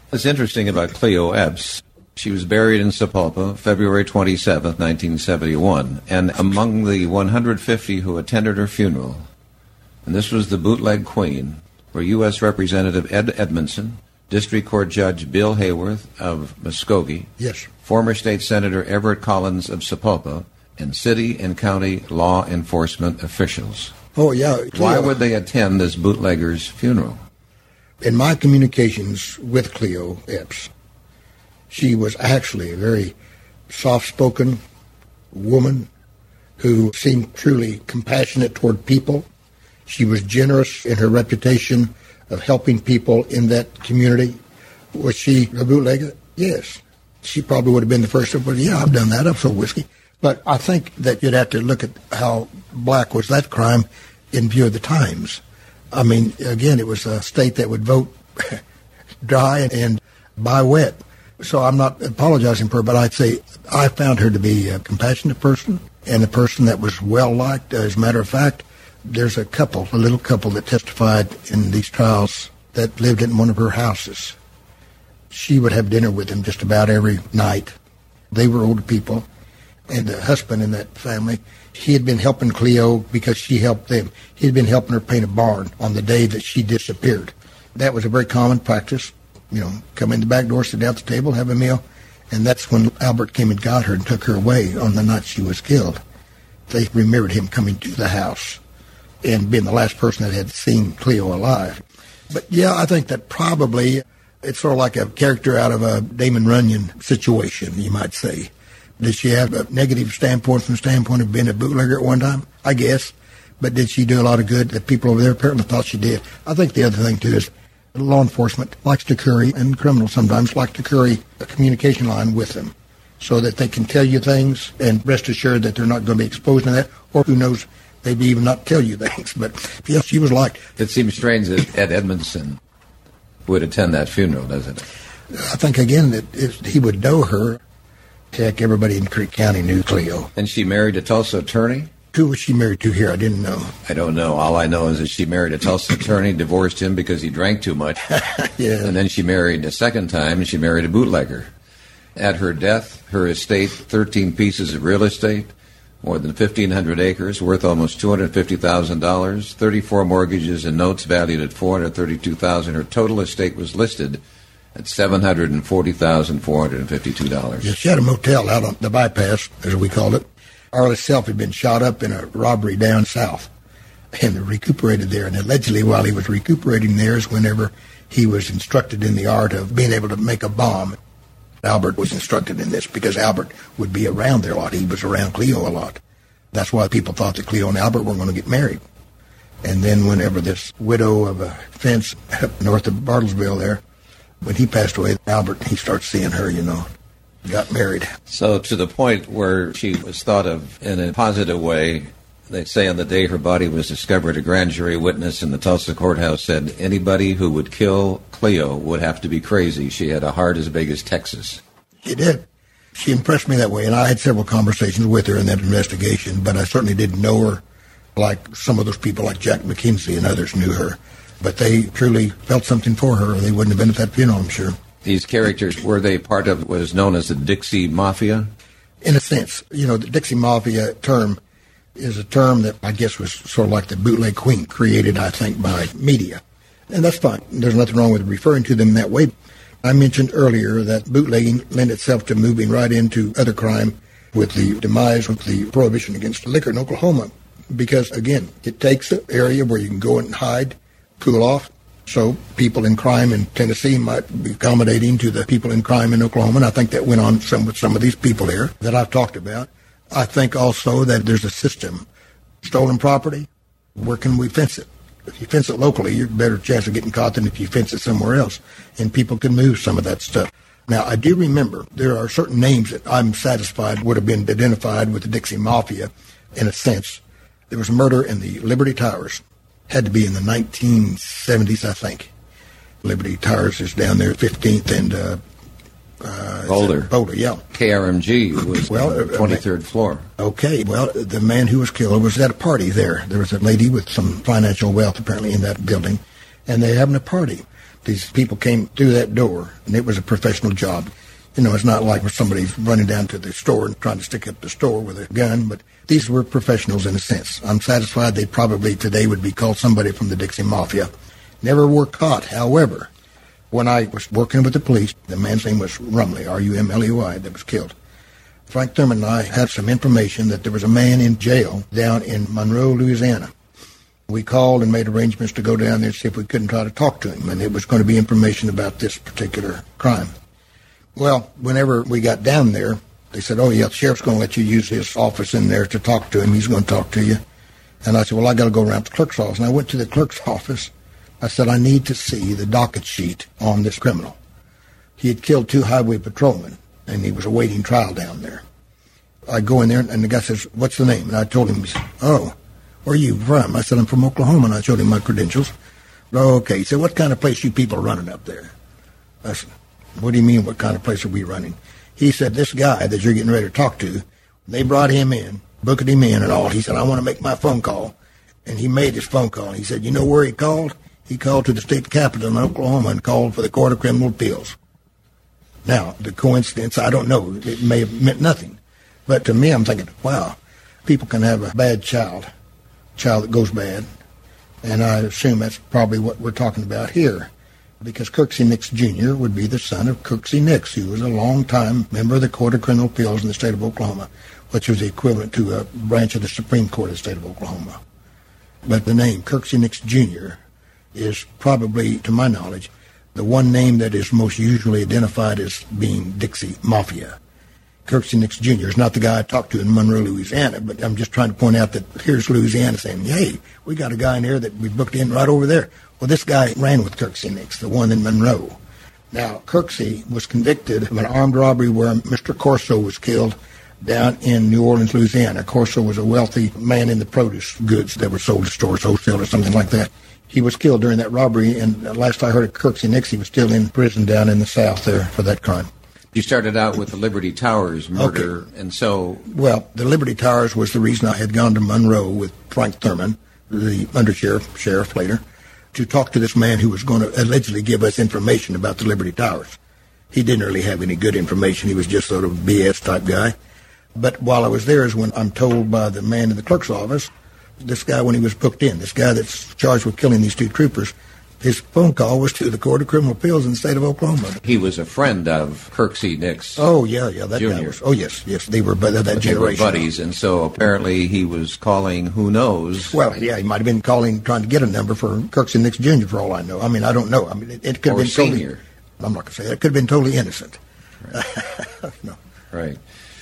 What's interesting about Cleo Epps, she was buried in Sapulpa, February 27th, 1971. And among the 150 who attended her funeral, and this was the bootleg queen, were U.S. Representative Ed Edmondson, District Court Judge Bill Hayworth of Muskogee, yes, former State Senator Everett Collins of Sapulpa, and city and county law enforcement officials. Oh, yeah. Cleo, why would they attend this bootlegger's funeral? In my communications with Cleo Epps, she was actually a very soft-spoken woman who seemed truly compassionate toward people. She was generous in her reputation of helping people in that community. Was she a bootlegger? Yes. She probably would have been the first to say, yeah, I've done that. I've sold whiskey. But I think that you'd have to look at how black was that crime in view of the times. I mean, again, it was a state that would vote dry and buy wet. So I'm not apologizing for her, but I'd say I found her to be a compassionate person and a person that was well-liked. As a matter of fact, there's a little couple that testified in these trials that lived in one of her houses. She would have dinner with them just about every night. They were older people. And the husband in that family, he had been helping Cleo because she helped them. He had been helping her paint a barn on the day that she disappeared. That was a very common practice. You know, come in the back door, sit down at the table, have a meal. And that's when Albert came and got her and took her away on the night she was killed. They remembered him coming to the house and being the last person that had seen Cleo alive. But, yeah, I think that probably it's sort of like a character out of a Damon Runyon situation, you might say. Did she have a negative standpoint from the standpoint of being a bootlegger at one time? I guess. But did she do a lot of good? The people over there apparently thought she did. I think the other thing, too, is law enforcement likes to carry, and criminals sometimes like to carry a communication line with them so that they can tell you things and rest assured that they're not going to be exposed to that, or who knows, maybe even not tell you things. But, yes, she was liked. It seems strange that Ed Edmondson would attend that funeral, doesn't it? I think, again, that he would know her. Heck, everybody in Creek County knew Cleo. And she married a Tulsa attorney? Who was she married to here? I didn't know. I don't know. All I know is that she married a Tulsa attorney, divorced him because he drank too much. Yeah. And then she married a second time, and she married a bootlegger. At her death, her estate, 13 pieces of real estate, more than 1,500 acres, worth almost $250,000, 34 mortgages and notes valued at $432,000. Her total estate was listed at $740,452. Yeah, she had a motel out on the bypass, as we called it. Arliss Self had been shot up in a robbery down south and recuperated there. And allegedly, while he was recuperating there is whenever he was instructed in the art of being able to make a bomb. Albert was instructed in this because Albert would be around there a lot. He was around Cleo a lot. That's why people thought that Cleo and Albert were going to get married. And then whenever this widow of a fence up north of Bartlesville there, when he passed away, Albert, he starts seeing her, got married. So to the point where she was thought of in a positive way, they say on the day her body was discovered, a grand jury witness in the Tulsa courthouse said anybody who would kill Cleo would have to be crazy. She had a heart as big as Texas. She did. She impressed me that way, and I had several conversations with her in that investigation, but I certainly didn't know her like some of those people like Jack McKenzie and others knew her. But they truly felt something for her, or they wouldn't have been at that funeral, I'm sure. These characters, were they part of what is known as the Dixie Mafia? In a sense. The Dixie Mafia term is a term that I guess was sort of like the bootleg queen, created, I think, by media. And that's fine. There's nothing wrong with referring to them that way. I mentioned earlier that bootlegging lent itself to moving right into other crime with the demise of the prohibition against liquor in Oklahoma. Because, again, it takes an area where you can go and hide, cool off. So people in crime in Tennessee might be accommodating to the people in crime in Oklahoma, and I think that went on with some of these people here that I've talked about. I think also that there's a system. Stolen property, where can we fence it? If you fence it locally, you're a better chance of getting caught than if you fence it somewhere else, and people can move some of that stuff. Now, I do remember there are certain names that I'm satisfied would have been identified with the Dixie Mafia in a sense. There was a murder in the Liberty Towers. Had to be in the 1970s, I think. Liberty Towers is down there, 15th and Boulder. Boulder, yeah. KRMG was on the 23rd floor. Okay, well, the man who was killed was at a party there. There was a lady with some financial wealth apparently in that building, and they're having a party. These people came through that door, and it was a professional job. You know, it's not like when somebody's running down to the store and trying to stick up the store with a gun, but these were professionals in a sense. I'm satisfied they probably today would be called somebody from the Dixie Mafia. Never were caught. However, when I was working with the police, the man's name was Rumley, R-U-M-L-E-Y, that was killed. Frank Thurman and I had some information that there was a man in jail down in Monroe, Louisiana. We called and made arrangements to go down there and see if we couldn't try to talk to him, and it was going to be information about this particular crime. Well, whenever we got down there, they said, oh, yeah, the sheriff's going to let you use his office in there to talk to him. He's going to talk to you. And I said, well, I got to go around to the clerk's office. And I went to the clerk's office. I said, I need to see the docket sheet on this criminal. He had killed 2 highway patrolmen, and he was awaiting trial down there. I go in there, and the guy says, what's the name? And I told him, he said, oh, where are you from? I said, I'm from Oklahoma, and I showed him my credentials. Okay. He said, what kind of place you people running up there? I said, what do you mean, what kind of place are we running? He said, this guy that you're getting ready to talk to, they brought him in, booked him in and all. He said, I want to make my phone call. And he made his phone call. He said, you know where he called? He called to the state capitol in Oklahoma and called for the Court of Criminal Appeals. Now, the coincidence, I don't know. It may have meant nothing. But to me, I'm thinking, wow, people can have a bad child that goes bad. And I assume that's probably what we're talking about here. Because Kirksey Nix Jr. would be the son of Kirksey Nix, who was a long-time member of the Court of Criminal Appeals in the state of Oklahoma, which was the equivalent to a branch of the Supreme Court of the state of Oklahoma. But the name Kirksey Nix Jr. is probably, to my knowledge, the one name that is most usually identified as being Dixie Mafia. Kirksey Nix Jr. is not the guy I talked to in Monroe, Louisiana, but I'm just trying to point out that here's Louisiana saying, hey, we got a guy in here that we booked in right over there. Well, this guy ran with Kirksey Nix, the one in Monroe. Now, Kirksey was convicted of an armed robbery where Mr. Corso was killed down in New Orleans, Louisiana. Corso was a wealthy man in the produce goods that were sold to stores, wholesale or something like that. He was killed during that robbery, and last I heard of Kirksey Nix, he was still in prison down in the South there for that crime. You started out with the Liberty Towers murder, okay. And so... Well, the Liberty Towers was the reason I had gone to Monroe with Frank Thurman, the sheriff later, to talk to this man who was going to allegedly give us information about the Liberty Towers. He didn't really have any good information. He was just sort of a BS type guy. But while I was there is when I'm told by the man in the clerk's office, this guy, when he was booked in, this guy that's charged with killing these 2 troopers, his phone call was to the Court of Criminal Appeals in the state of Oklahoma. He was a friend of Kirksey Nix. Oh, yeah, that Jr. guy was. Oh, yes, they were that generation. They were buddies, and so apparently he was calling who knows. Well, yeah, he might have been calling, trying to get a number for Kirksey Nix Jr. for all I know. I mean, I don't know. I mean, it could have been senior. I'm not going to say that. It could have been totally innocent. Right. No. Right.